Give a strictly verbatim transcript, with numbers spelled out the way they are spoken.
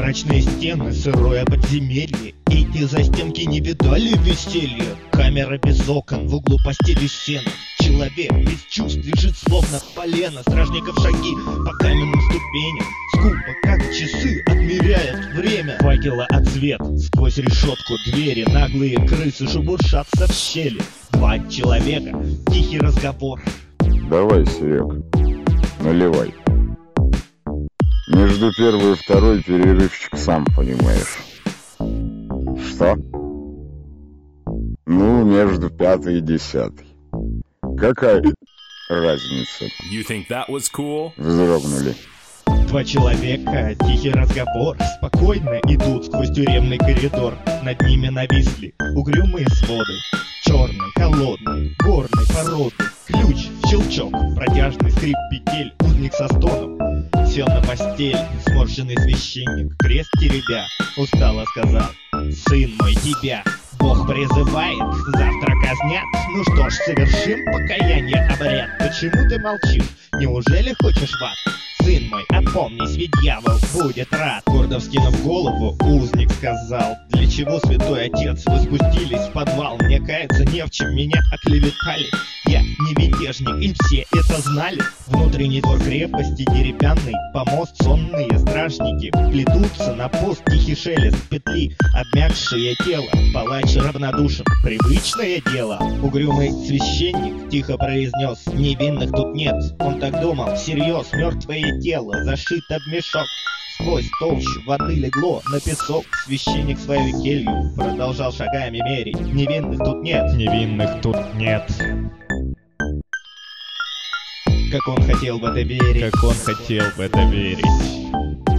Мрачные стены, сырое подземелье, и из-за стенки не видали веселья. Камера без окон, в углу постели сена. Человек без чувств лежит словно полено. Стражников шаги по каменным ступеням, скупо, как часы, отмеряют время. Факела отсвет сквозь решетку двери. Наглые крысы шебуршатся в щели. Два человека, тихий разговор. Давай, Серег, наливай. Между первой и второй перерывчик, сам понимаешь. Что? Ну, между пятой и десятой. Какая разница? You think that was cool? Вздрогнули. Два человека, тихий разговор, спокойно идут сквозь тюремный коридор. Над ними нависли угрюмые своды, черный, холодный, горной породы. Ключ, щелчок, протяжный скрип петель. Узник со стоном сел на постель. Сморщенный священник, крест теребя, устало сказал: сын мой, тебя Бог призывает, завтра казнят. Ну что ж, совершим покаяние обряд. Почему ты молчишь? Неужели хочешь в ад? Сын мой, опомнись, ведь дьявол будет рад. Гордо вскинув голову, узник сказал: для чего, святой отец, вы спустились в подвал? Мне каяться не в чем, меня оклеветали. Я не мятежник, и все это знали. Внутренний двор крепости деревянный, помост сонные стражники плетутся на пост. Тихий шелест петли, обмякшее тело. Палач равнодушен, привычное дело. Угрюмый священник тихо произнес: невинных тут нет. Он так думал, всерьез. Мертвое тело зашито в мешок. Сквозь толщу воды легло на песок. Священник свою келью продолжал шагами мерить. Невинных тут нет, невинных тут нет. Как он хотел в это верить, как он хотел в это верить.